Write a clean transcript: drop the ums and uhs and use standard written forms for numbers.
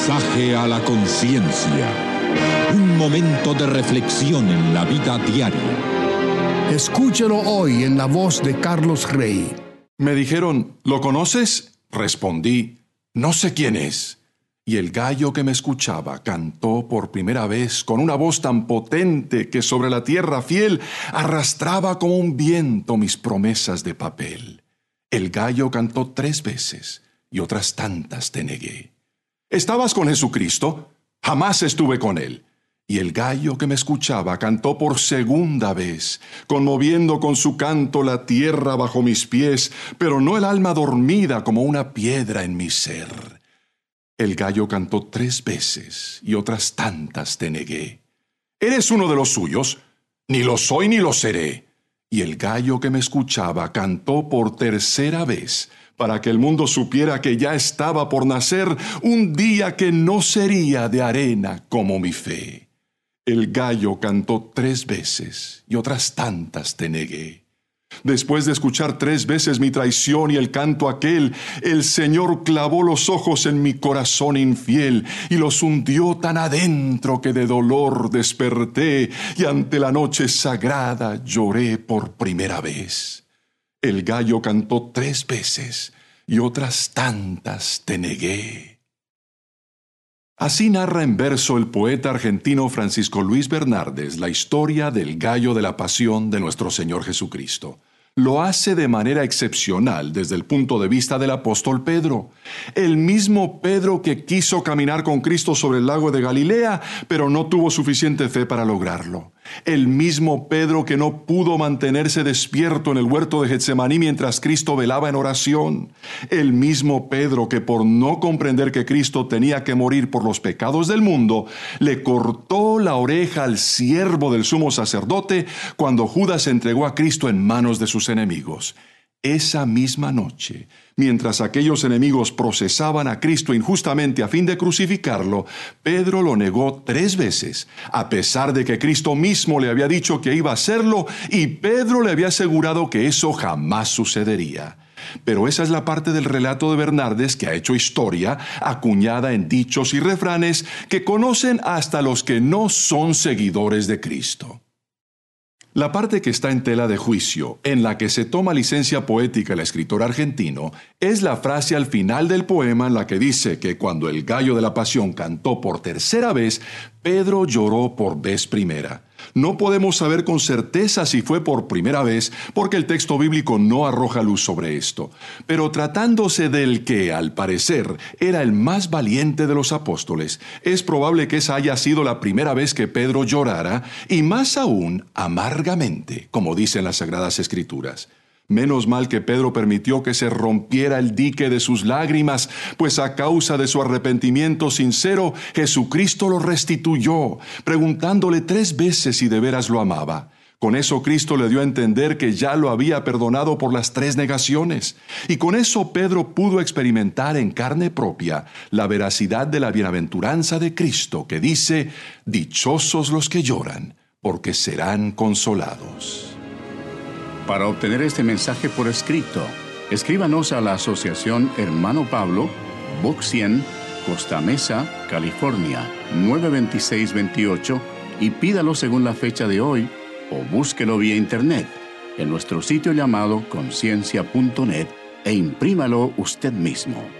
Mensaje a la conciencia. Un momento de reflexión en la vida diaria. Escúchelo hoy en la voz de Carlos Rey. Me dijeron, ¿lo conoces? Respondí, no sé quién es. Y el gallo que me escuchaba cantó por primera vez con una voz tan potente que sobre la tierra fiel arrastraba como un viento mis promesas de papel. El gallo cantó 3 veces y otras tantas te negué. ¿Estabas con Jesucristo? Jamás estuve con él. Y el gallo que me escuchaba cantó por segunda vez, conmoviendo con su canto la tierra bajo mis pies, pero no el alma dormida como una piedra en mi ser. El gallo cantó 3 veces y otras tantas te negué. ¿Eres uno de los suyos? Ni lo soy ni lo seré. Y el gallo que me escuchaba cantó por tercera vez, para que el mundo supiera que ya estaba por nacer un día que no sería de arena como mi fe. El gallo cantó 3 veces y otras tantas te negué. Después de escuchar 3 veces mi traición y el canto aquel, el Señor clavó los ojos en mi corazón infiel y los hundió tan adentro que de dolor desperté y ante la noche sagrada lloré por primera vez. El gallo cantó 3 veces y otras tantas te negué. Así narra en verso el poeta argentino Francisco Luis Bernardes la historia del gallo de la pasión de nuestro Señor Jesucristo. Lo hace de manera excepcional desde el punto de vista del apóstol Pedro. El mismo Pedro que quiso caminar con Cristo sobre el lago de Galilea, pero no tuvo suficiente fe para lograrlo. El mismo Pedro que no pudo mantenerse despierto en el huerto de Getsemaní mientras Cristo velaba en oración. El mismo Pedro que por no comprender que Cristo tenía que morir por los pecados del mundo, le cortó la oreja al siervo del sumo sacerdote cuando Judas entregó a Cristo en manos de sus enemigos. Esa misma noche, mientras aquellos enemigos procesaban a Cristo injustamente a fin de crucificarlo, Pedro lo negó 3 veces, a pesar de que Cristo mismo le había dicho que iba a hacerlo y Pedro le había asegurado que eso jamás sucedería. Pero esa es la parte del relato de Bernardes que ha hecho historia, acuñada en dichos y refranes que conocen hasta los que no son seguidores de Cristo. La parte que está en tela de juicio, en la que se toma licencia poética el escritor argentino, es la frase al final del poema en la que dice que cuando el gallo de la pasión cantó por tercera vez, Pedro lloró por vez primera. No podemos saber con certeza si fue por primera vez, porque el texto bíblico no arroja luz sobre esto. Pero tratándose del que, al parecer, era el más valiente de los apóstoles, es probable que esa haya sido la primera vez que Pedro llorara, y más aún, amargamente, como dicen las Sagradas Escrituras. Menos mal que Pedro permitió que se rompiera el dique de sus lágrimas, pues a causa de su arrepentimiento sincero, Jesucristo lo restituyó, preguntándole 3 veces si de veras lo amaba. Con eso Cristo le dio a entender que ya lo había perdonado por las 3 negaciones. Y con eso Pedro pudo experimentar en carne propia la veracidad de la bienaventuranza de Cristo, que dice, «Dichosos los que lloran, porque serán consolados». Para obtener este mensaje por escrito, escríbanos a la Asociación Hermano Pablo, Box 100, Costa Mesa, California, 92628 y pídalo según la fecha de hoy o búsquelo vía internet en nuestro sitio llamado conciencia.net e imprímalo usted mismo.